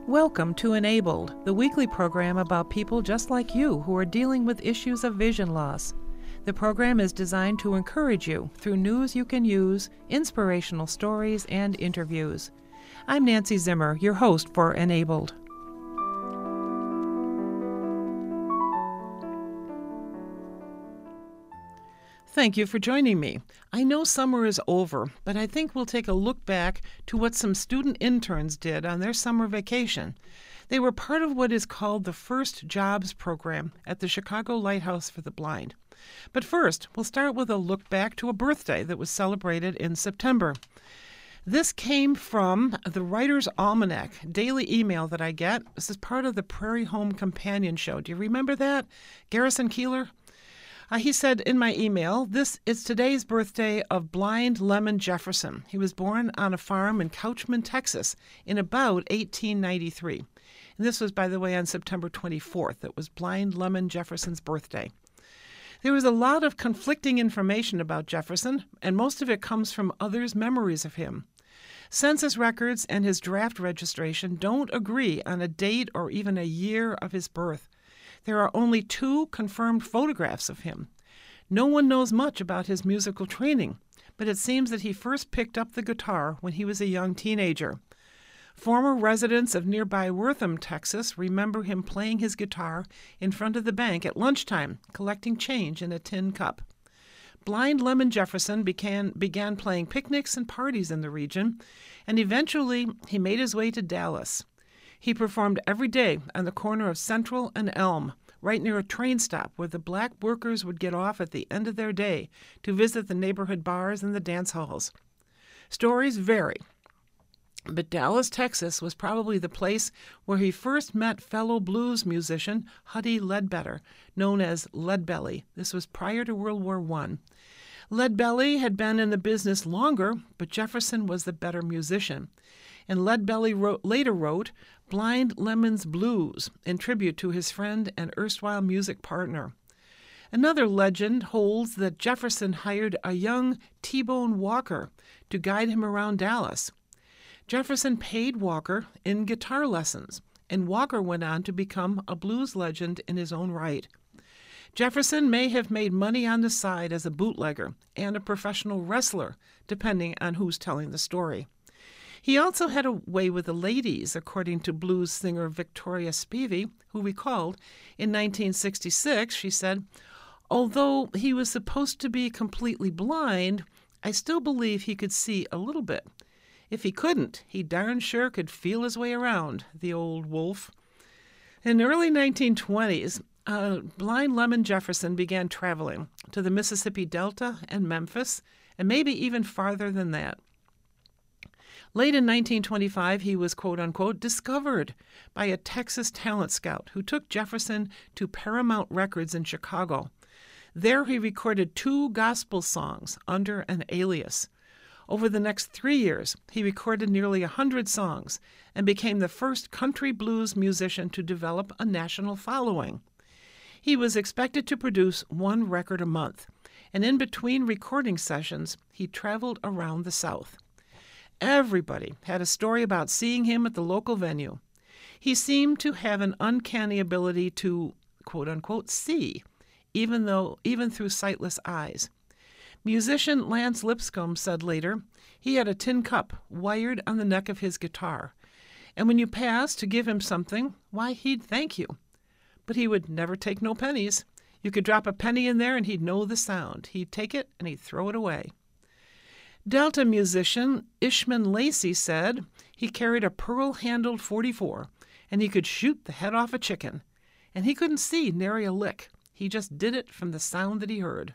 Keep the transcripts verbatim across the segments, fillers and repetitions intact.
Welcome to Enabled, the weekly program about people just like you who are dealing with issues of vision loss. The program is designed to encourage you through news you can use, inspirational stories, and interviews. I'm Nancy Zimmer, your host for Enabled. Thank you for joining me. I know summer is over, but I think we'll take a look back to what some student interns did on their summer vacation. They were part of what is called the First Jobs program at the Chicago Lighthouse for the Blind. But first, we'll start with a look back to a birthday that was celebrated in September. This came from the Writer's Almanac daily email that I get. This is part of the Prairie Home Companion Show. Do you remember that? Garrison Keillor? Uh, he said in my email, this is today's birthday of Blind Lemon Jefferson. He was born on a farm in Couchman, Texas in about eighteen ninety-three. And this was, by the way, on September twenty-fourth. It was Blind Lemon Jefferson's birthday. There was a lot of conflicting information about Jefferson, and most of it comes from others' memories of him. Census records and his draft registration don't agree on a date or even a year of his birth. There are only two confirmed photographs of him. No one knows much about his musical training, but it seems that he first picked up the guitar when he was a young teenager. Former residents of nearby Wortham, Texas, remember him playing his guitar in front of the bank at lunchtime, collecting change in a tin cup. Blind Lemon Jefferson began, began playing picnics and parties in the region, and eventually he made his way to Dallas. He performed every day on the corner of Central and Elm, right near a train stop where the black workers would get off at the end of their day to visit the neighborhood bars and the dance halls. Stories vary, but Dallas, Texas was probably the place where he first met fellow blues musician Huddie Ledbetter, known as Leadbelly. This was prior to World War One. Leadbelly had been in the business longer, but Jefferson was the better musician. And Leadbelly wrote, later wrote Blind Lemon's Blues in tribute to his friend and erstwhile music partner. Another legend holds that Jefferson hired a young T-Bone Walker to guide him around Dallas. Jefferson paid Walker in guitar lessons, and Walker went on to become a blues legend in his own right. Jefferson may have made money on the side as a bootlegger and a professional wrestler, depending on who's telling the story. He also had a way with the ladies, according to blues singer Victoria Spivey, who recalled in nineteen sixty-six, she said, although he was supposed to be completely blind, I still believe he could see a little bit. If he couldn't, he darn sure could feel his way around, the old wolf. In the early nineteen twenties, uh, Blind Lemon Jefferson began traveling to the Mississippi Delta and Memphis, and maybe even farther than that. Late in nineteen twenty-five, he was, quote-unquote, discovered by a Texas talent scout who took Jefferson to Paramount Records in Chicago. There he recorded two gospel songs under an alias. Over the next three years, he recorded nearly a hundred songs and became the first country blues musician to develop a national following. He was expected to produce one record a month, and in between recording sessions, he traveled around the South. Everybody had a story about seeing him at the local venue. He seemed to have an uncanny ability to, quote-unquote, see, even though even through sightless eyes. Musician Lance Lipscomb said later, he had a tin cup wired on the neck of his guitar, and when you passed to give him something, why, he'd thank you. But he would never take no pennies. You could drop a penny in there and he'd know the sound. He'd take it and he'd throw it away. Delta musician Ishman Lacey said he carried a pearl-handled forty-four, and he could shoot the head off a chicken. And he couldn't see nary a lick. He just did it from the sound that he heard.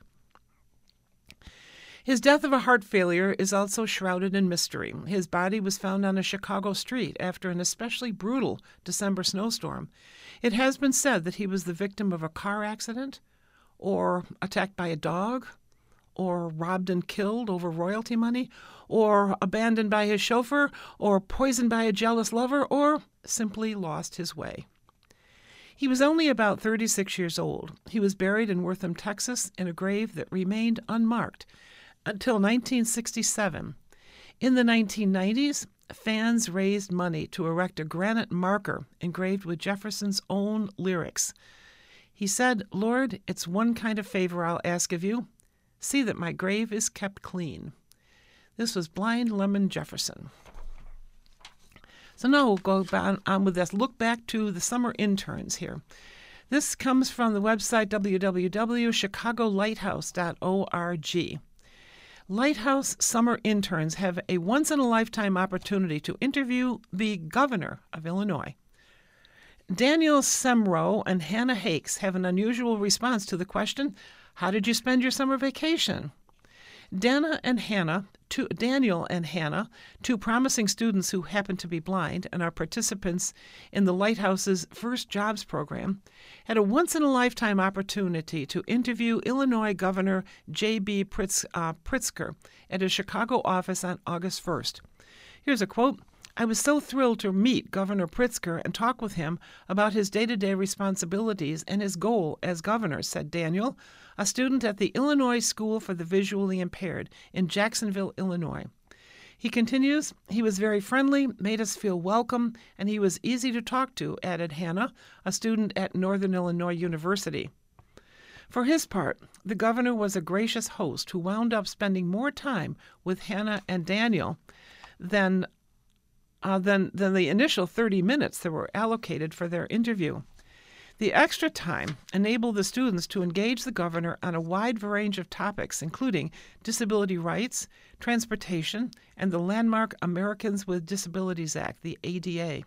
His death of a heart failure is also shrouded in mystery. His body was found on a Chicago street after an especially brutal December snowstorm. It has been said that he was the victim of a car accident, or attacked by a dog, or robbed and killed over royalty money, or abandoned by his chauffeur, or poisoned by a jealous lover, or simply lost his way. He was only about thirty-six years old. He was buried in Wortham, Texas, in a grave that remained unmarked until nineteen sixty-seven. In the nineteen nineties, fans raised money to erect a granite marker engraved with Jefferson's own lyrics. He said, "Lord, it's one kind of favor I'll ask of you. See that my grave is kept clean." This was Blind Lemon Jefferson. So now we'll go on with this. Look back to the summer interns here. This comes from the website w w w dot chicago lighthouse dot org. Lighthouse summer interns have a once-in-a-lifetime opportunity to interview the governor of Illinois. Daniel Semro and Hannah Hakes have an unusual response to the question, "How did you spend your summer vacation?" Dana and Hannah, two, Daniel and Hannah, two promising students who happen to be blind and are participants in the Lighthouse's First Jobs program, had a once-in-a-lifetime opportunity to interview Illinois Governor J B. Pritz, uh, Pritzker at his Chicago office on August first. Here's a quote. "I was so thrilled to meet Governor Pritzker and talk with him about his day-to-day responsibilities and his goal as governor," said Daniel, a student at the Illinois School for the Visually Impaired in Jacksonville, Illinois. He continues, "He was very friendly, made us feel welcome, and he was easy to talk to," added Hannah, a student at Northern Illinois University. For his part, the governor was a gracious host who wound up spending more time with Hannah and Daniel than Uh, than, than the initial thirty minutes that were allocated for their interview. The extra time enabled the students to engage the governor on a wide range of topics, including disability rights, transportation, and the landmark Americans with Disabilities Act, the A D A.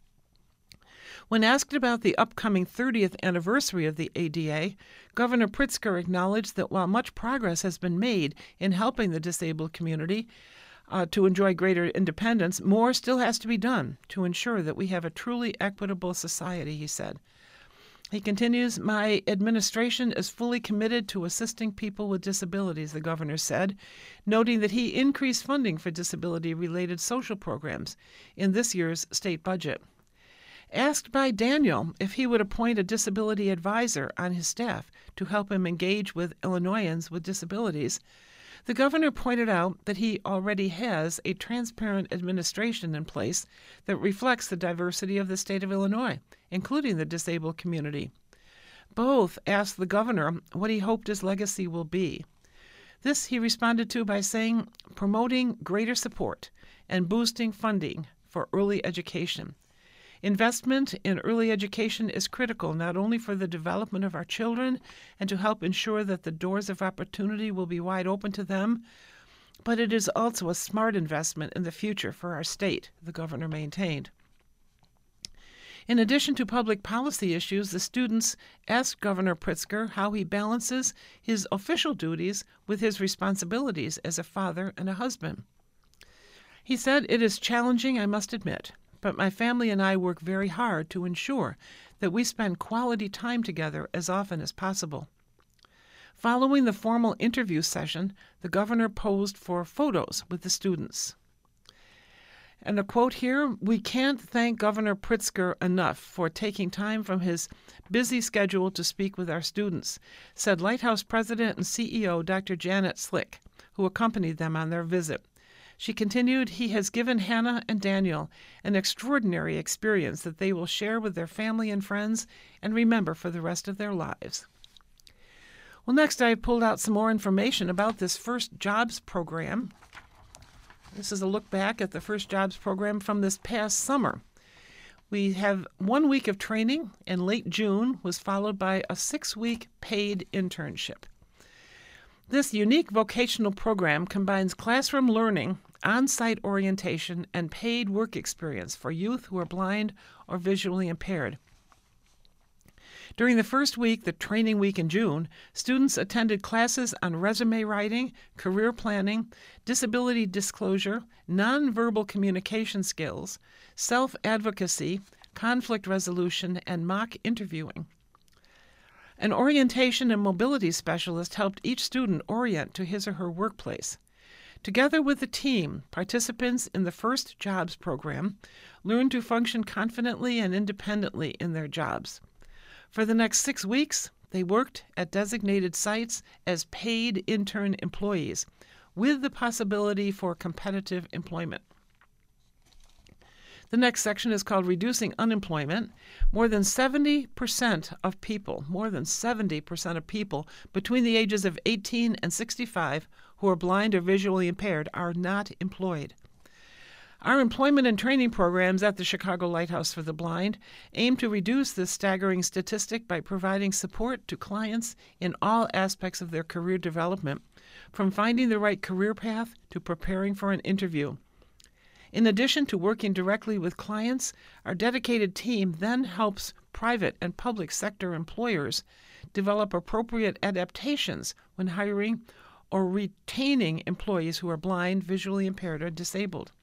When asked about the upcoming thirtieth anniversary of the A D A, Governor Pritzker acknowledged that while much progress has been made in helping the disabled community, Uh, to enjoy greater independence, more still has to be done to ensure that we have a truly equitable society, he said. He continues, "My administration is fully committed to assisting people with disabilities," the governor said, noting that he increased funding for disability-related social programs in this year's state budget. Asked by Daniel if he would appoint a disability advisor on his staff to help him engage with Illinoisans with disabilities, the governor pointed out that he already has a transparent administration in place that reflects the diversity of the state of Illinois, including the disabled community. Both asked the governor what he hoped his legacy will be. This he responded to by saying, "Promoting greater support and boosting funding for early education. Investment in early education is critical not only for the development of our children and to help ensure that the doors of opportunity will be wide open to them, but it is also a smart investment in the future for our state," the governor maintained. In addition to public policy issues, the students asked Governor Pritzker how he balances his official duties with his responsibilities as a father and a husband. He said, "It is challenging, I must admit, but my family and I work very hard to ensure that we spend quality time together as often as possible." Following the formal interview session, the governor posed for photos with the students. And a quote here, "We can't thank Governor Pritzker enough for taking time from his busy schedule to speak with our students," said Lighthouse President and C E O Doctor Janet Slick, who accompanied them on their visit. She continued, "He has given Hannah and Daniel an extraordinary experience that they will share with their family and friends and remember for the rest of their lives." Well, next I pulled out some more information about this First Jobs program. This is a look back at the First Jobs program from this past summer. We have one week of training in late June was followed by a six-week paid internship. This unique vocational program combines classroom learning, on-site orientation, and paid work experience for youth who are blind or visually impaired. During the first week, the training week in June, students attended classes on resume writing, career planning, disability disclosure, nonverbal communication skills, self-advocacy, conflict resolution, and mock interviewing. An orientation and mobility specialist helped each student orient to his or her workplace. Together with the team, participants in the First Jobs program learned to function confidently and independently in their jobs. For the next six weeks, they worked at designated sites as paid intern employees, with the possibility for competitive employment. The next section is called Reducing Unemployment. More than seventy percent of people, more than seventy percent of people between the ages of eighteen and sixty-five who are blind or visually impaired are not employed. Our employment and training programs at the Chicago Lighthouse for the Blind aim to reduce this staggering statistic by providing support to clients in all aspects of their career development, from finding the right career path to preparing for an interview. In addition to working directly with clients, our dedicated team then helps private and public sector employers develop appropriate adaptations when hiring or retaining employees who are blind, visually impaired, or disabled.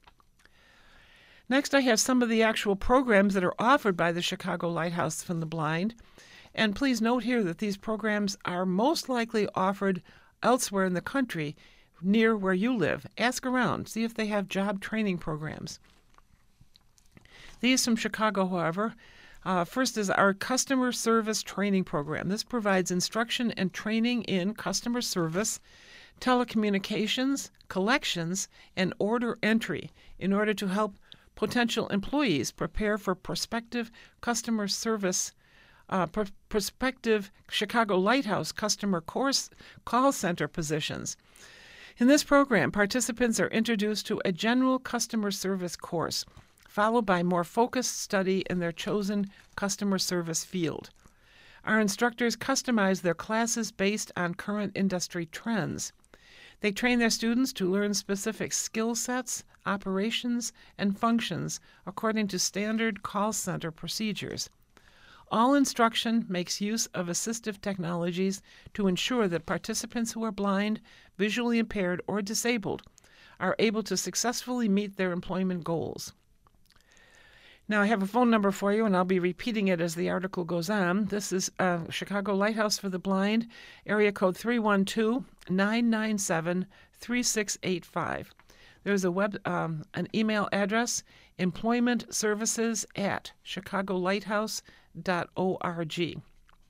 Next, I have some of the actual programs that are offered by the Chicago Lighthouse for the Blind. And please note here that these programs are most likely offered elsewhere in the country near where you live. Ask around, see if they have job training programs. These from Chicago, however, uh, first is our Customer Service Training Program. This provides instruction and training in customer service, telecommunications, collections, and order entry in order to help potential employees prepare for prospective customer service, uh, pr- prospective Chicago Lighthouse customer course call center positions. In this program, participants are introduced to a general customer service course, followed by more focused study in their chosen customer service field. Our instructors customize their classes based on current industry trends. They train their students to learn specific skill sets, operations, and functions according to standard call center procedures. All instruction makes use of assistive technologies to ensure that participants who are blind, visually impaired, or disabled are able to successfully meet their employment goals. Now, I have a phone number for you, and I'll be repeating it as the article goes on. This is uh, Chicago Lighthouse for the Blind, area code three one two, nine nine seven, three six eight five. There's a web, um, an email address, employment services at chicago lighthouse dot org.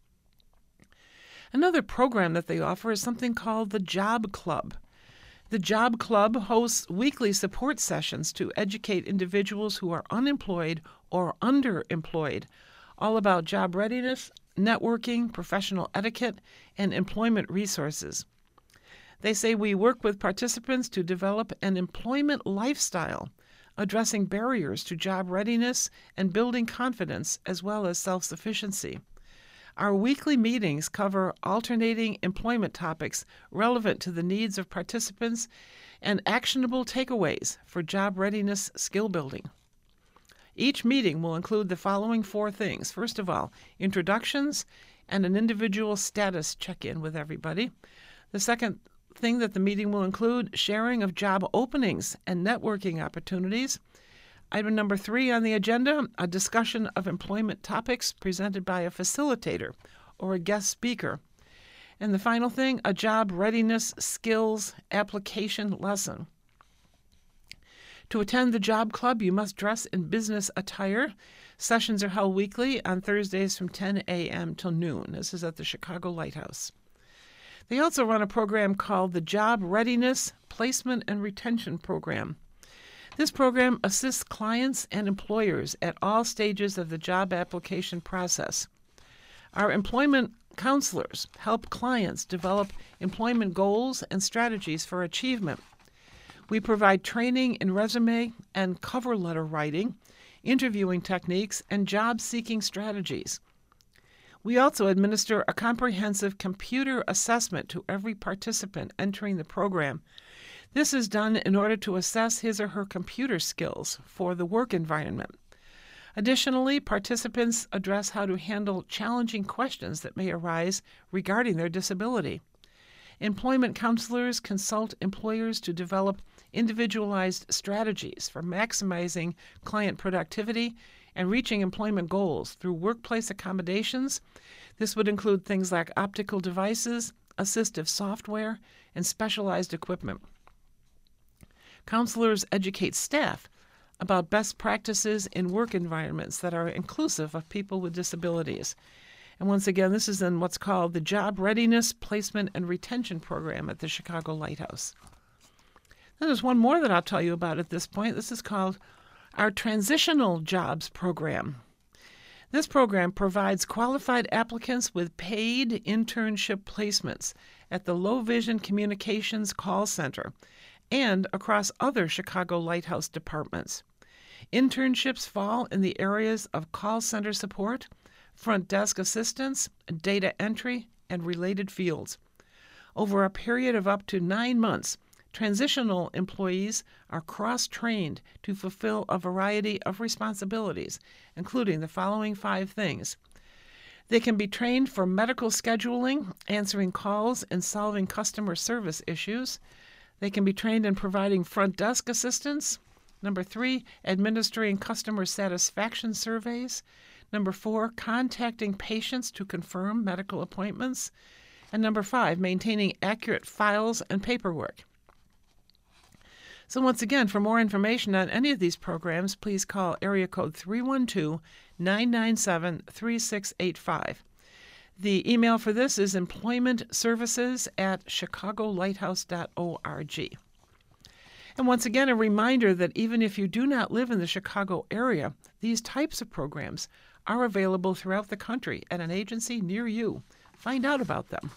Another program that they offer is something called the Job Club. The Job Club hosts weekly support sessions to educate individuals who are unemployed or underemployed, all about job readiness, networking, professional etiquette, and employment resources. They say we work with participants to develop an employment lifestyle, addressing barriers to job readiness and building confidence as well as self-sufficiency. Our weekly meetings cover alternating employment topics relevant to the needs of participants and actionable takeaways for job readiness skill building. Each meeting will include the following four things. First of all, introductions and an individual status check-in with everybody. The second thing that the meeting will include, sharing of job openings and networking opportunities. Item number three on the agenda, a discussion of employment topics presented by a facilitator or a guest speaker. And the final thing, a job readiness skills application lesson. To attend the Job Club, you must dress in business attire. Sessions are held weekly on Thursdays from ten a.m. till noon. This is at the Chicago Lighthouse. They also run a program called the Job Readiness Placement and Retention Program. This program assists clients and employers at all stages of the job application process. Our employment counselors help clients develop employment goals and strategies for achievement. We provide training in resume and cover letter writing, interviewing techniques, and job-seeking strategies. We also administer a comprehensive computer assessment to every participant entering the program. This is done in order to assess his or her computer skills for the work environment. Additionally, participants address how to handle challenging questions that may arise regarding their disability. Employment counselors consult employers to develop individualized strategies for maximizing client productivity and reaching employment goals through workplace accommodations. This would include things like optical devices, assistive software, and specialized equipment. Counselors educate staff about best practices in work environments that are inclusive of people with disabilities. And once again, this is in what's called the Job Readiness Placement and Retention Program at the Chicago Lighthouse. Then there's one more that I'll tell you about at this point. This is called Our Transitional Jobs Program. This program provides qualified applicants with paid internship placements at the Low Vision Communications Call Center and across other Chicago Lighthouse departments. Internships fall in the areas of call center support, front desk assistance, data entry, and related fields. Over a period of up to nine months, transitional employees are cross-trained to fulfill a variety of responsibilities, including the following five things. They can be trained for medical scheduling, answering calls, and solving customer service issues. They can be trained in providing front desk assistance. Number three, administering customer satisfaction surveys. Number four, contacting patients to confirm medical appointments. And number five, maintaining accurate files and paperwork. So once again, for more information on any of these programs, please call area code three one two, nine nine seven, three six eight five. The email for this is employmentservices at chicago lighthouse dot org. And once again, a reminder that even if you do not live in the Chicago area, these types of programs are available throughout the country at an agency near you. Find out about them.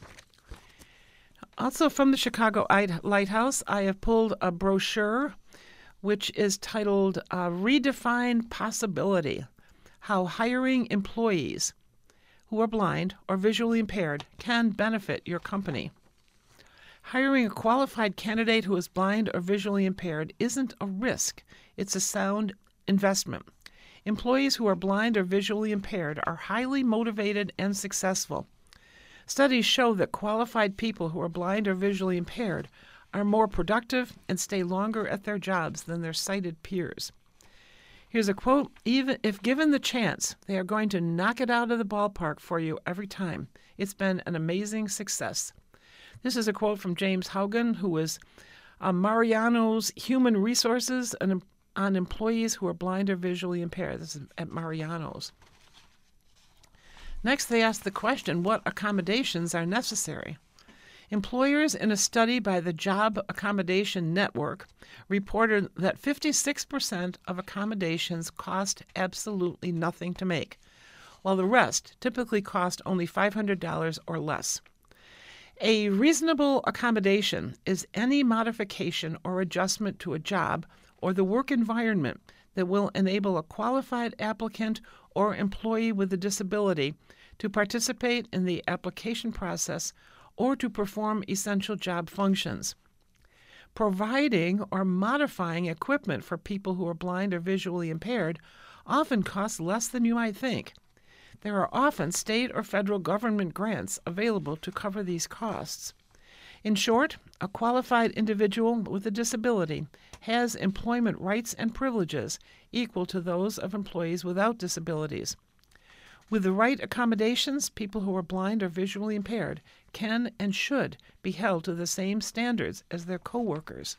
Also from the Chicago Lighthouse, I have pulled a brochure which is titled uh, Redefine Possibility, How Hiring Employees Who Are Blind or Visually Impaired Can Benefit Your Company. Hiring a qualified candidate who is blind or visually impaired isn't a risk. It's a sound investment. Employees who are blind or visually impaired are highly motivated and successful. Studies show that qualified people who are blind or visually impaired are more productive and stay longer at their jobs than their sighted peers. Here's a quote, "Even if given the chance, they are going to knock it out of the ballpark for you every time. It's been an amazing success." This is a quote from James Haugen, who is uh, Mariano's Human Resources on, on Employees Who Are Blind or Visually Impaired. This is at Mariano's. Next, they ask the question, what accommodations are necessary? Employers in a study by the Job Accommodation Network reported that fifty-six percent of accommodations cost absolutely nothing to make, while the rest typically cost only five hundred dollars or less. A reasonable accommodation is any modification or adjustment to a job or the work environment that will enable a qualified applicant or employee with a disability to participate in the application process or to perform essential job functions. Providing or modifying equipment for people who are blind or visually impaired often costs less than you might think. There are often state or federal government grants available to cover these costs. In short, a qualified individual with a disability has employment rights and privileges equal to those of employees without disabilities. With the right accommodations, people who are blind or visually impaired can and should be held to the same standards as their coworkers.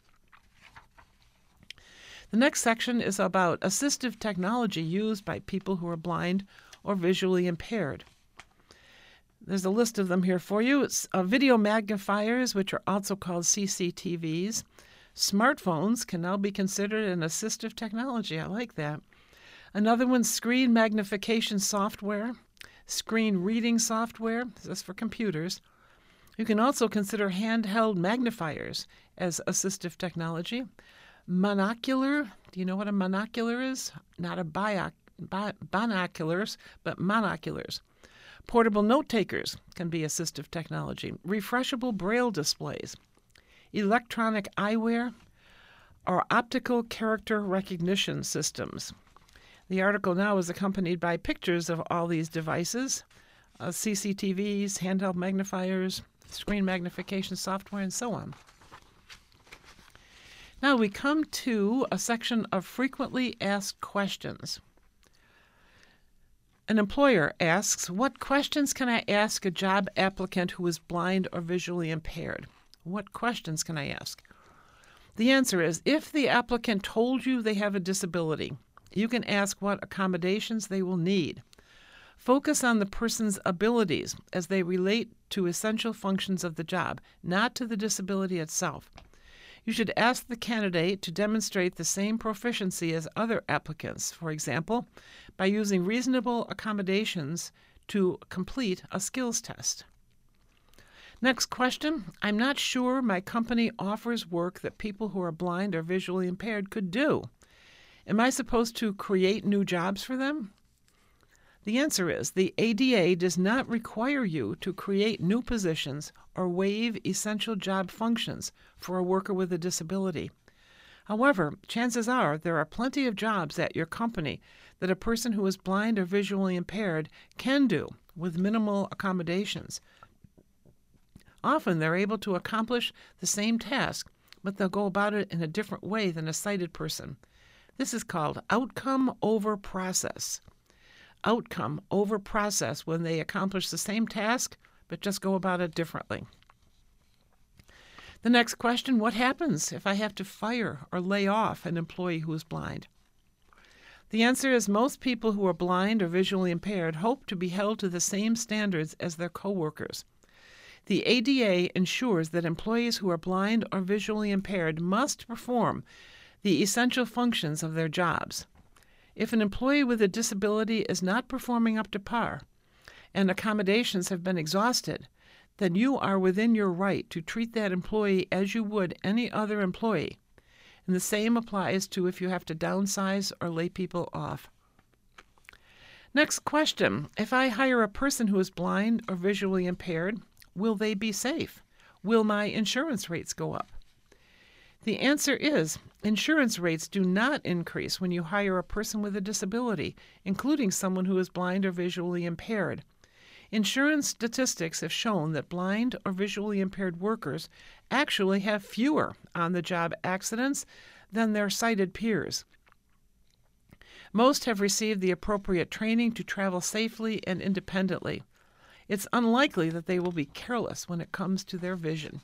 The next section is about assistive technology used by people who are blind or visually impaired. There's a list of them here for you. It's uh, video magnifiers, which are also called C C T Vs. Smartphones can now be considered an assistive technology. I like that. Another one's screen magnification software, screen reading software. This is for computers. You can also consider handheld magnifiers as assistive technology. Monocular. Do you know what a monocular is? Not a bioc, bi, binoculars, but monoculars. Portable note takers can be assistive technology. Refreshable braille displays, electronic eyewear, or optical character recognition systems. The article now is accompanied by pictures of all these devices, uh, C C T Vs, handheld magnifiers, screen magnification software, and so on. Now we come to a section of frequently asked questions. An employer asks, what questions can I ask a job applicant who is blind or visually impaired? What questions can I ask? The answer is, if the applicant told you they have a disability, you can ask what accommodations they will need. Focus on the person's abilities as they relate to essential functions of the job, not to the disability itself. You should ask the candidate to demonstrate the same proficiency as other applicants, for example, by using reasonable accommodations to complete a skills test. Next question. I'm not sure my company offers work that people who are blind or visually impaired could do. Am I supposed to create new jobs for them? The answer is the A D A does not require you to create new positions or waive essential job functions for a worker with a disability. However, chances are there are plenty of jobs at your company that a person who is blind or visually impaired can do with minimal accommodations. Often they're able to accomplish the same task, but they'll go about it in a different way than a sighted person. This is called outcome over process. Outcome over process when they accomplish the same task, but just go about it differently. The next question, what happens if I have to fire or lay off an employee who is blind? The answer is most people who are blind or visually impaired hope to be held to the same standards as their coworkers. The A D A ensures that employees who are blind or visually impaired must perform the essential functions of their jobs. If an employee with a disability is not performing up to par and accommodations have been exhausted, then you are within your right to treat that employee as you would any other employee. And the same applies to if you have to downsize or lay people off. Next question. If I hire a person who is blind or visually impaired, will they be safe? Will my insurance rates go up? The answer is insurance rates do not increase when you hire a person with a disability, including someone who is blind or visually impaired. Insurance statistics have shown that blind or visually impaired workers actually have fewer on-the-job accidents than their sighted peers. Most have received the appropriate training to travel safely and independently. It's unlikely that they will be careless when it comes to their vision.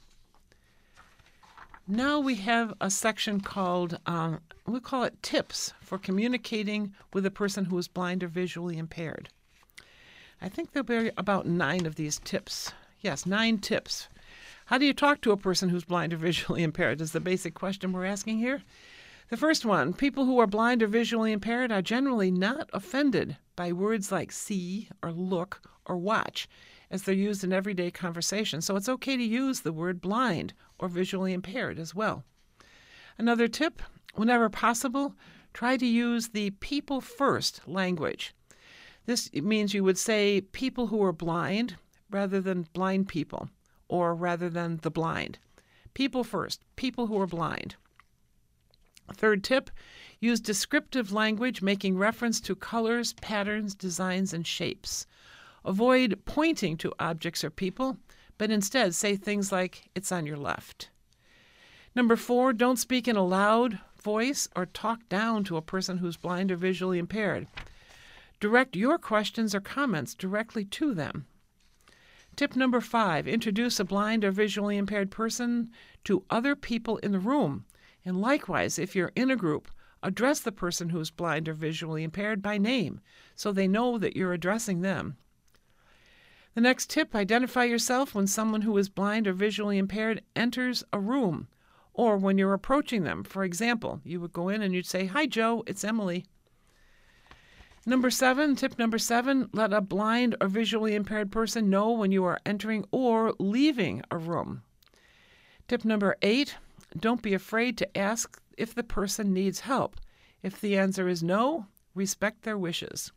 Now we have a section called, um, we call it tips for communicating with a person who is blind or visually impaired. I think there'll be about nine of these tips. Yes, nine tips. How do you talk to a person who's blind or visually impaired is the basic question we're asking here. The first one, people who are blind or visually impaired are generally not offended by words like see or look or watch, as they're used in everyday conversation. So it's okay to use the word blind or visually impaired as well. Another tip, whenever possible, try to use the people first language. This means you would say people who are blind rather than blind people, or rather than the blind. People first, people who are blind. Third tip, use descriptive language making reference to colors, patterns, designs, and shapes. Avoid pointing to objects or people, but instead say things like, it's on your left. Number four, don't speak in a loud voice or talk down to a person who's blind or visually impaired. Direct your questions or comments directly to them. Tip number five, introduce a blind or visually impaired person to other people in the room. And likewise, if you're in a group, address the person who is blind or visually impaired by name so they know that you're addressing them. The next tip, identify yourself when someone who is blind or visually impaired enters a room or when you're approaching them. For example, you would go in and you'd say, "Hi, Joe, it's Emily." Number seven, tip number seven, let a blind or visually impaired person know when you are entering or leaving a room. Tip number eight, don't be afraid to ask if the person needs help. If the answer is no, respect their wishes.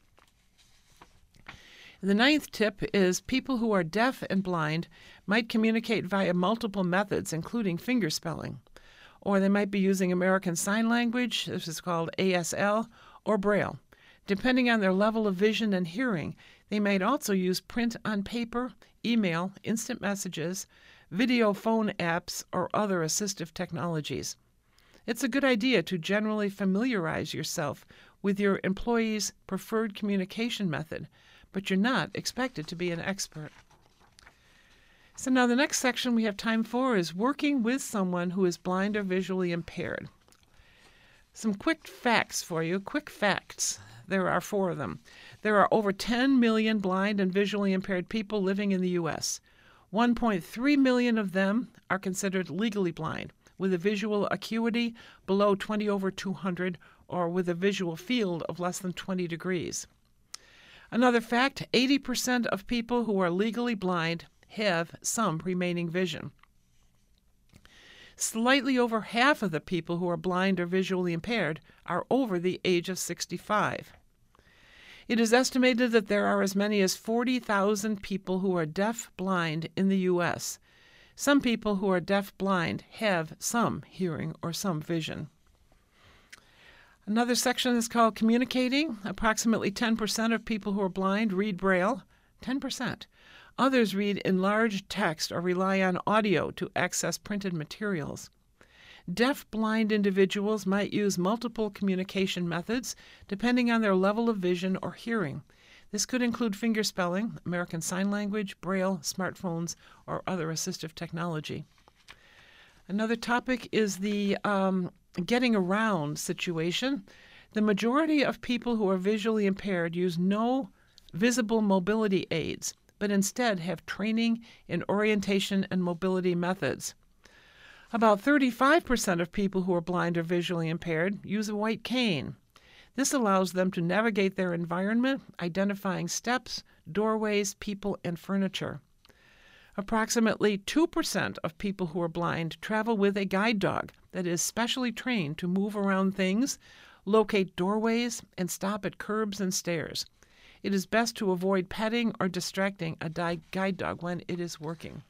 The ninth tip is people who are deaf and blind might communicate via multiple methods, including fingerspelling. Or they might be using American Sign Language, this is called A S L, or Braille. Depending on their level of vision and hearing, they might also use print on paper, email, instant messages, video phone apps, or other assistive technologies. It's a good idea to generally familiarize yourself with your employee's preferred communication method, but you're not expected to be an expert. So now the next section we have time for is working with someone who is blind or visually impaired. Some quick facts for you, quick facts. There are four of them. There are over ten million blind and visually impaired people living in the U S one point three million of them are considered legally blind, with a visual acuity below twenty over two hundred or with a visual field of less than twenty degrees. Another fact, eighty percent of people who are legally blind have some remaining vision. Slightly over half of the people who are blind or visually impaired are over the age of sixty-five. It is estimated that there are as many as forty thousand people who are deaf-blind in the U S. Some people who are deaf-blind have some hearing or some vision. Another section is called communicating. Approximately ten percent of people who are blind read Braille. ten percent. Others read enlarged text or rely on audio to access printed materials. Deaf-blind individuals might use multiple communication methods depending on their level of vision or hearing. This could include fingerspelling, American Sign Language, Braille, smartphones, or other assistive technology. Another topic is the um, getting around situation. The majority of people who are visually impaired use no visible mobility aids, but instead have training in orientation and mobility methods. About thirty-five percent of people who are blind or visually impaired use a white cane. This allows them to navigate their environment, identifying steps, doorways, people, and furniture. Approximately two percent of people who are blind travel with a guide dog that is specially trained to move around things, locate doorways, and stop at curbs and stairs. It is best to avoid petting or distracting a guide dog when it is working.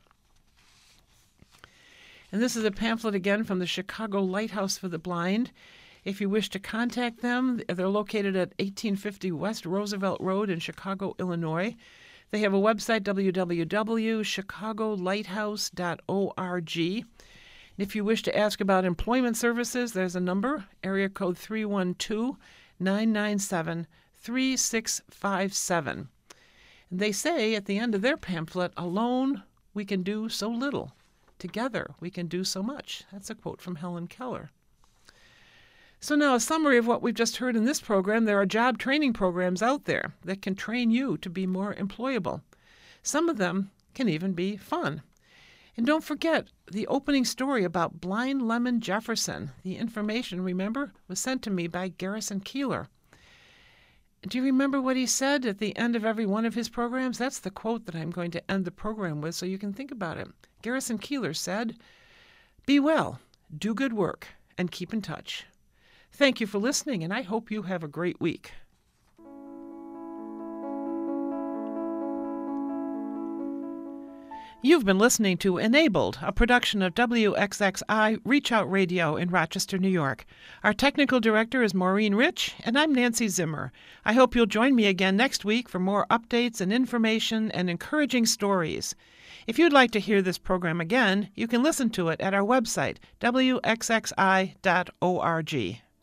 And this is a pamphlet again from the Chicago Lighthouse for the Blind. If you wish to contact them, they're located at eighteen fifty West Roosevelt Road in Chicago, Illinois. They have a website, w w w dot chicago lighthouse dot org. If you wish to ask about employment services, there's a number, area code three one two, nine nine seven, three six five seven. And they say at the end of their pamphlet, alone we can do so little. Together we can do so much. That's a quote from Helen Keller. So now a summary of what we've just heard in this program. There are job training programs out there that can train you to be more employable. Some of them can even be fun. And don't forget the opening story about Blind Lemon Jefferson. The information, remember, was sent to me by Garrison Keillor. Do you remember what he said at the end of every one of his programs? That's the quote that I'm going to end the program with, so you can think about it. Garrison Keillor said, "Be well, do good work, and keep in touch." Thank you for listening, and I hope you have a great week. You've been listening to Enabled, a production of W X X I Reach Out Radio in Rochester, New York. Our technical director is Maureen Rich, and I'm Nancy Zimmer. I hope you'll join me again next week for more updates and information and encouraging stories. If you'd like to hear this program again, you can listen to it at our website, w x x i dot org.